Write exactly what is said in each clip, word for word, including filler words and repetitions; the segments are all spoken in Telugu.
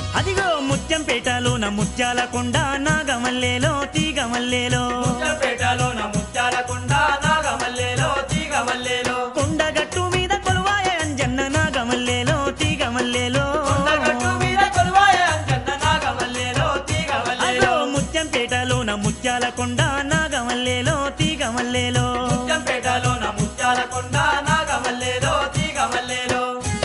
అదిగో ముత్యంపేటలోన ముత్యాల కొండ నాగమల్లేలో తీగమల్లేలో ముత్యంపేటలోన ముత్యాల కొండ నాగమల్లేలో తీగమల్లేలో కొండగట్టు మీద కొలువాయ అంజన్న నాగమల్లేలో తీగమల్లేలో కొండగట్టు మీద కొలువాయ అంజన్న నాగమల్లేలో తీగమల్లేలో అదో ముత్యంపేటలోన ముత్యాల కొండ నాగమల్లేలో తీగమల్లేలో ముత్యంపేటలోన ముత్యాల కొండ నాగమల్లేలో తీగమల్లేలో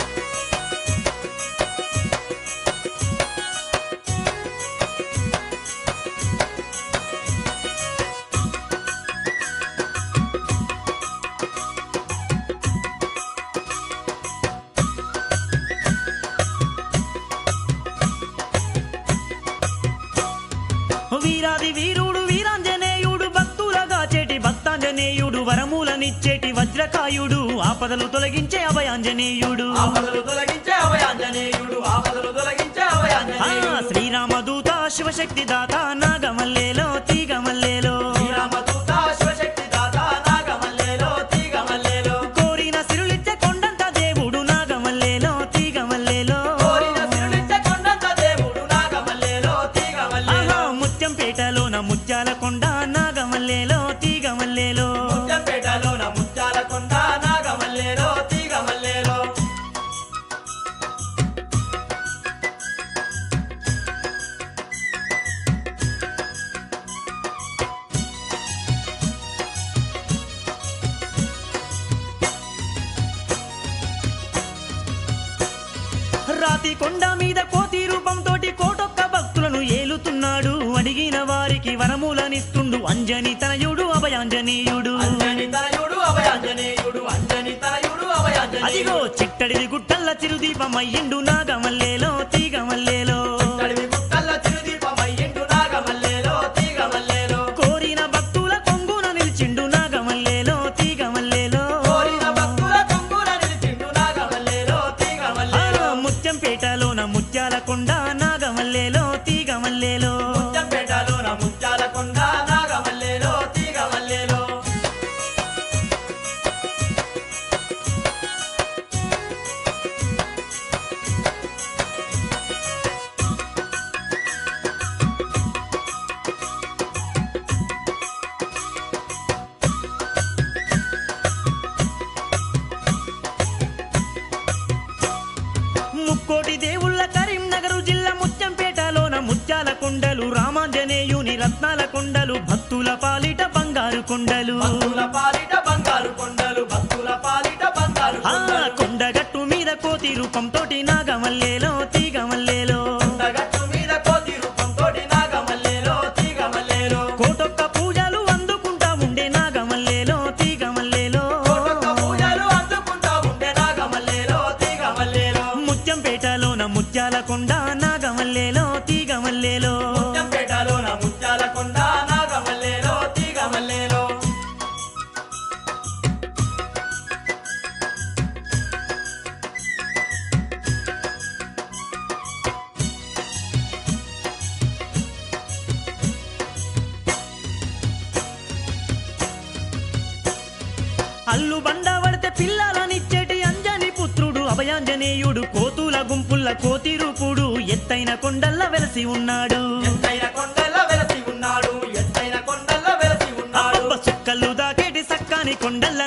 వీరాది వీరుడు వీరాంజనేయుడు భక్తులగా చేటి భక్తాంజనేయుడు వరములనిచ్చేటి వజ్రకాయుడు ఆపదలు తొలగించే అభయాంజనేయుడు ఆపదలు తొలగించే అభయాంజనేయుడు ఆపదలు తొలగించే ఆ అభయాంజనేయుడు శ్రీరామదూత శివశక్తి దాత నాగమల్లేలో తీగమల్లేలో శ్రీరామదూత శివశక్తి దాత నాగమల్లేలో తీగమల్లేలో కోరిన సిరులిచ్చే కొండంత దేవుడు నాగమల్లేలో తీగమల్లేలో కోరిన సిరులిచ్చే కొండంత దేవుడు నాగమల్లేలో తీగమల్లేలో ఆహా ముత్యంపేటలోన ముత్యాల కొండ నాగమల్లేలో తీగమల్లేలో ముత్యంపేటలోన ముత్యాల కొండ నాగమల్లేలో తీగమల్లేలో రాతి కొండ మీద కోతి రూపంతోటి కోటొక్క భక్తులను ఏలుతున్నాడు అడిగిన వారికి వరములనిస్తుండు అంజని తనయుడు అభయాంజనేయుడు అంజని తనయుడు అభయాంజనేయుడు అంజని తనయుడు అభయాంజనేయుడు అదిగో చిట్టడిది గుట్టల్ల చిరుదీపమయ్యిండు నాగమల్లేలో తీగమల్లేలో తడివి గుట్టల్ల చిరుదీపమయ్యిండు నాగమల్లేలో తీగమల్లేలో కోరిన భక్తుల కొంగున నిలిచిండు నాగమల్లేలో తీగమల్లేలో కోరిన భక్తుల కొంగున నిలిచిండు నాగమల్లేలో తీగమల్లేలో ఆ ముత్యంపేటలోన ముత్యాల కొండ నాగమల్లేలో తీగమల్లేలో ముత్యంపేటలోన ముత్యాల కొండ నాగమల్లేలో తీగమల్లేలో ముక్కోటి దేవుళ్ళ కరీంనగర్ జిల్లా ముత్యంపేటలోన ముత్యాల కొండలు రామాంజనేయుని రత్నాల కొండలు భక్తుల పాలిట బంగారు కొండలు భక్తుల పాలిట బంగారు కొండలు భక్తుల పాలిట బంగారు ఆ కొండలు కొండగట్టు మీద కోతి రూపంతోటి నాగమల్లేలో తీగమల్లేలో కొండగట్టు మీద కోతి రూపంతోటి నాగమల్లేలో తీగమల్లేలో కోటొక్క పూజలు అందుకుంటా ఉండే నాగమల్లేలో తీగమల్లేలో కోటొక్క పూజలు అందుకుంటా ఉండే నాగమల్లేలో తీగమల్లేలో ముత్యంపేటలోన ముత్యాల కొండ నాగమల్లేలో తీగమల్లేలో ముత్యంపేటలోన ముత్యాల కొండ నాగమల్లేలో తీగమల్లేలో అల్లు బండ పడితే పిల్లలనిచ్చేటి అంజని పుత్రుడు అభయాంజనేయుడు కోతుల గుంపుల్ల కోతి రూపుడు ఎత్తైన కొండల్ల వెలసి ఉన్నాడు ఎత్తైన కొండల్ల వెలసి ఉన్నాడు ఎత్తైన కొండల్ల వెలసి ఉన్నాడు అబ్బబ్బ సుక్కలు దాకేటి సక్కాని కొండల్ల